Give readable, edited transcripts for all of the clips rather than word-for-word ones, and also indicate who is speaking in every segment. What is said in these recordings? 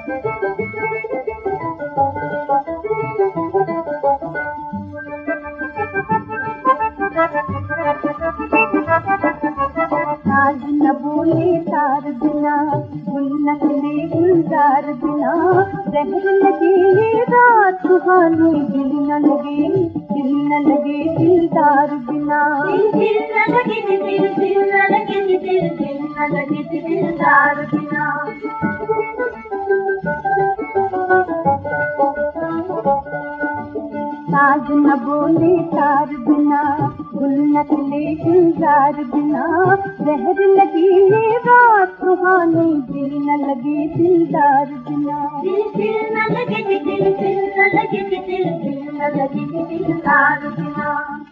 Speaker 1: साज न बोले तार बिना, गुल न खिले गुलजार बिना, जहर लगे ये रात सुहानी, दिल न लगे दिलदार बिना। दिल न लगे दिल न लगे दिल न लगे दिलदार बिना। साज न बोले तार बिना, गुल न खिले गुलजार बिना, जहर लगी ये रात सुहानी, दिल न लगे दिलदार बिना। दिल न लगे दिल न लगे दिल न लगे दिलदार बिना।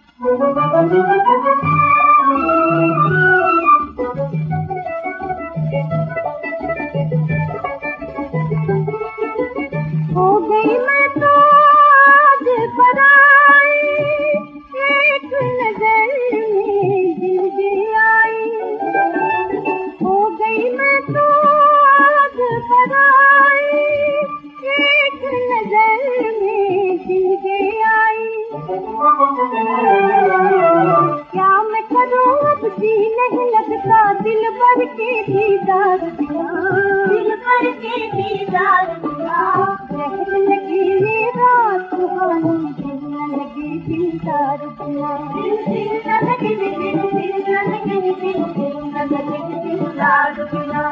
Speaker 1: हो गई मैं तो आज पराई, एक नजर में दिल दे आई। हो गई मैं तो आज पराई, एक नजर में दिल दे आई। क्या मैं करूं अब जी नहीं लगता, दिल भर के दीदार बिना, दिल भर के दीदार बिना। जहर लगी ये रात सुहानी, दिल न लगे दिलदार बिना। दिल न लगे दिल न लगे दिल न लगे दिलदार बिना।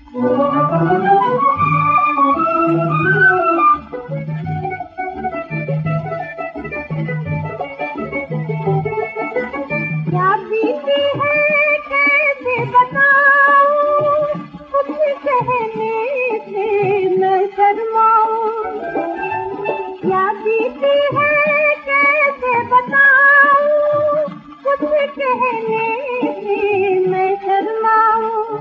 Speaker 1: क्या बीती है कैसे बताऊं, कुछ कहने से मैं शर्माऊं। क्या बीती है कैसे बताऊं, कुछ कहने से मैं शर्माऊं।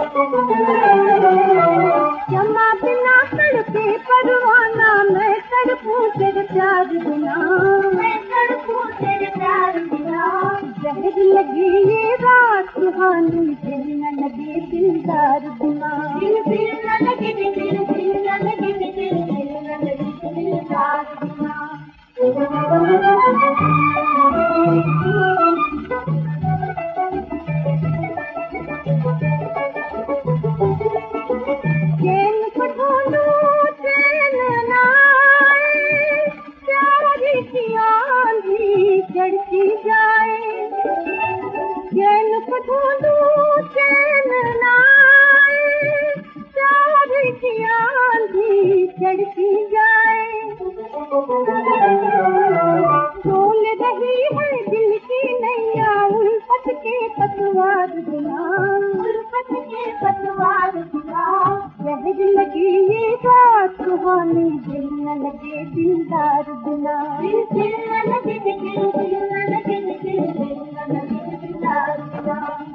Speaker 1: क्षमा बिना तड़पे परवाना, मैं तड़पूं तेरे प्यार बिना, मैं तड़पूं तेरे प्यार बिना। जहर लगी ये रात सुहानी, दिल न लगे दिलदार बिना। दिल न लगे दिल न लगे दिल न लगे दिलदार बिना। चैन को ढूंढूं चैन न आए, प्यार की आंधी चढ़ती जाए। चैन को ढूंढूं चैन न आए, प्यार की आंधी चढ़ती जाए। डोल रही है दिल की नैया, उल्फत के पतवार बिना, उल्फत के पतवार बिना। जहर लगी ये रात सुहानी, दिल न लगे दिलदार बिना। दिल न लगे दिल न लगे दिल न लगे दिलदार बिना।